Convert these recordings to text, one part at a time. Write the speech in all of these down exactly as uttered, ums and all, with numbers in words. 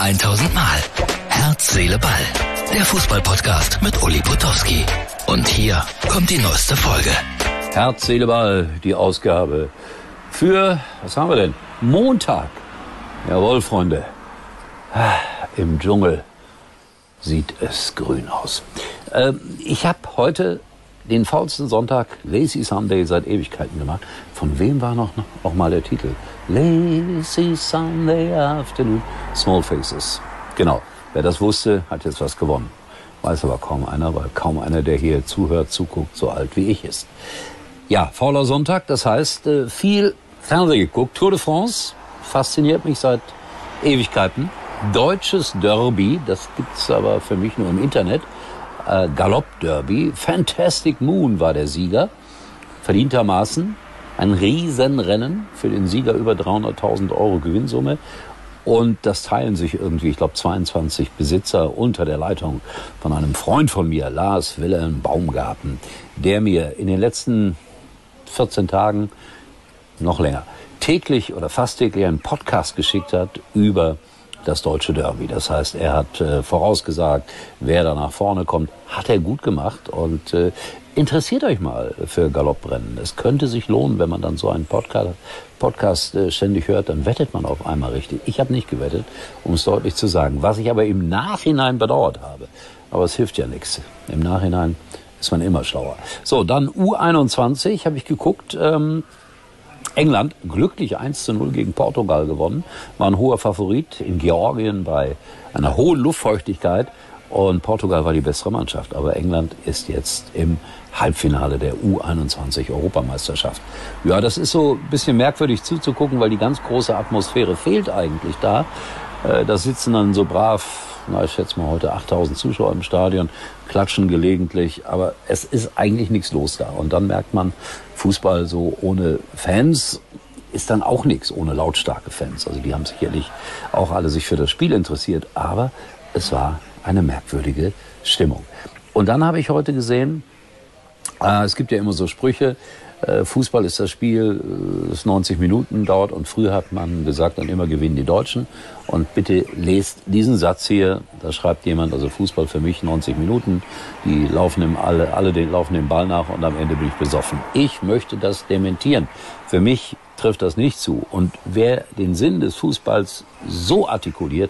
tausend Mal. Herz, Seele, Ball. Der Fußball-Podcast mit Uli Potowski. Und hier kommt die neueste Folge. Herz, Seele, Ball, die Ausgabe für, was haben wir denn? Montag. Jawohl, Freunde. Im Dschungel sieht es grün aus. Ähm, ich habe heute den faulsten Sonntag, Lazy Sunday, seit Ewigkeiten gemacht. Von wem war noch, noch mal der Titel? Lazy Sunday Afternoon. Small Faces. Genau. Wer das wusste, hat jetzt was gewonnen. Weiß aber kaum einer, weil kaum einer, der hier zuhört, zuguckt, so alt wie ich ist. Ja, fauler Sonntag, das heißt, viel Fernsehen geguckt. Tour de France fasziniert mich seit Ewigkeiten. Deutsches Derby, das gibt's aber für mich nur im Internet. Äh, Galopp-Derby. Fantastic Moon war der Sieger. Verdientermaßen. Ein Riesenrennen. Für den Sieger über dreihunderttausend Euro Gewinnsumme. Und das teilen sich irgendwie, ich glaube, zweiundzwanzig Besitzer unter der Leitung von einem Freund von mir, Lars Wilhelm Baumgarten, der mir in den letzten vierzehn Tagen, noch länger, täglich oder fast täglich einen Podcast geschickt hat über das deutsche Derby. Das heißt, er hat äh, vorausgesagt, wer da nach vorne kommt. Hat er gut gemacht. Und äh, interessiert euch mal für Galopprennen. Es könnte sich lohnen, wenn man dann so einen Podcast, Podcast äh, ständig hört, dann wettet man auf einmal richtig. Ich habe nicht gewettet, um es deutlich zu sagen. Was ich aber im Nachhinein bedauert habe. Aber es hilft ja nichts. Im Nachhinein ist man immer schlauer. So, dann U einundzwanzig habe ich geguckt. Ähm, England glücklich eins zu null gegen Portugal gewonnen, war ein hoher Favorit in Georgien bei einer hohen Luftfeuchtigkeit und Portugal war die bessere Mannschaft. Aber England ist jetzt im Halbfinale der U einundzwanzig Europameisterschaft. Ja, das ist so ein bisschen merkwürdig zuzugucken, weil die ganz große Atmosphäre fehlt eigentlich da. Da sitzen dann so brav, na, ich schätze mal heute achttausend Zuschauer im Stadion, klatschen gelegentlich, aber es ist eigentlich nichts los da. Und dann merkt man, Fußball so ohne Fans ist dann auch nichts, ohne lautstarke Fans. Also die haben sicherlich auch alle sich für das Spiel interessiert, aber es war eine merkwürdige Stimmung. Und dann habe ich heute gesehen, äh, es gibt ja immer so Sprüche, äh, Fußball ist das Spiel, äh, das neunzig Minuten dauert und früher hat man gesagt, dann immer gewinnen die Deutschen. Und bitte lest diesen Satz hier, da schreibt jemand, also Fußball für mich neunzig Minuten, die laufen im, alle, alle den, laufen den Ball nach und am Ende bin ich besoffen. Ich möchte das dementieren. Für mich trifft das nicht zu. Und wer den Sinn des Fußballs so artikuliert,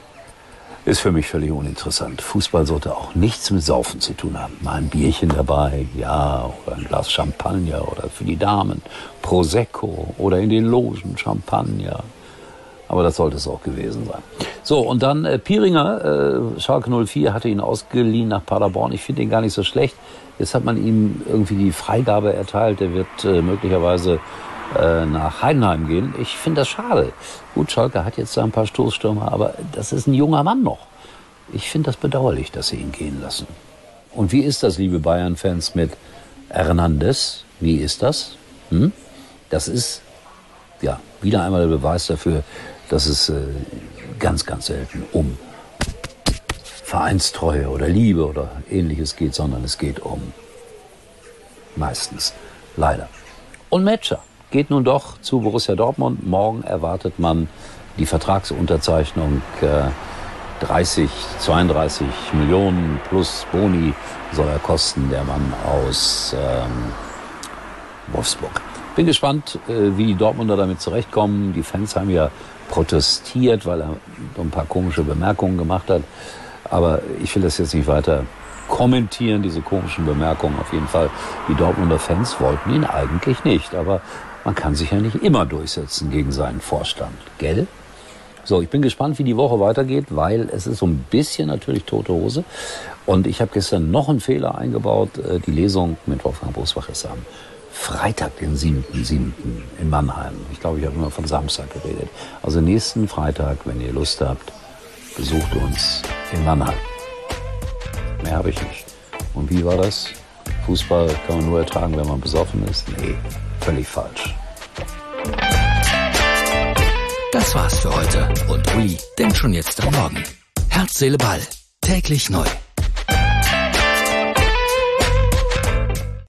ist für mich völlig uninteressant. Fußball sollte auch nichts mit Saufen zu tun haben. Mal ein Bierchen dabei, ja, oder ein Glas Champagner oder für die Damen Prosecco oder in den Logen Champagner. Aber das sollte es auch gewesen sein. So, und dann äh, Piringer, äh, Schalke null vier, hatte ihn ausgeliehen nach Paderborn. Ich finde ihn gar nicht so schlecht. Jetzt hat man ihm irgendwie die Freigabe erteilt. Er wird äh, möglicherweise äh, nach Heidenheim gehen. Ich finde das schade. Gut, Schalke hat jetzt ein paar Stoßstürmer, aber das ist ein junger Mann noch. Ich finde das bedauerlich, dass sie ihn gehen lassen. Und wie ist das, liebe Bayern-Fans, mit Hernandez? Wie ist das? Hm? Das ist, ja, wieder einmal der Beweis dafür, dass es äh, ganz, ganz selten um Vereinstreue oder Liebe oder Ähnliches geht, sondern es geht um meistens, leider. Und Metscher geht nun doch zu Borussia Dortmund. Morgen erwartet man die Vertragsunterzeichnung. Äh, dreißig, zweiunddreißig Millionen plus Boni soll er kosten, der Mann aus ähm, Wolfsburg. Bin gespannt, äh, wie die Dortmunder damit zurechtkommen. Die Fans haben ja protestiert, weil er so ein paar komische Bemerkungen gemacht hat. Aber ich will das jetzt nicht weiter kommentieren, diese komischen Bemerkungen. Auf jeden Fall, die Dortmunder Fans wollten ihn eigentlich nicht. Aber man kann sich ja nicht immer durchsetzen gegen seinen Vorstand, gell? So, ich bin gespannt, wie die Woche weitergeht, weil es ist so ein bisschen natürlich tote Hose. Und ich habe gestern noch einen Fehler eingebaut. Die Lesung mit Wolfgang Bosbach ist am Freitag, den siebten siebten in Mannheim. Ich glaube, ich habe immer von Samstag geredet. Also nächsten Freitag, wenn ihr Lust habt, besucht uns in Mannheim. Mehr habe ich nicht. Und wie war das? Fußball kann man nur ertragen, wenn man besoffen ist? Nee, völlig falsch. Das war's für heute. Und Uli denkt schon jetzt am Morgen. Herz, Seele, Ball. Täglich neu.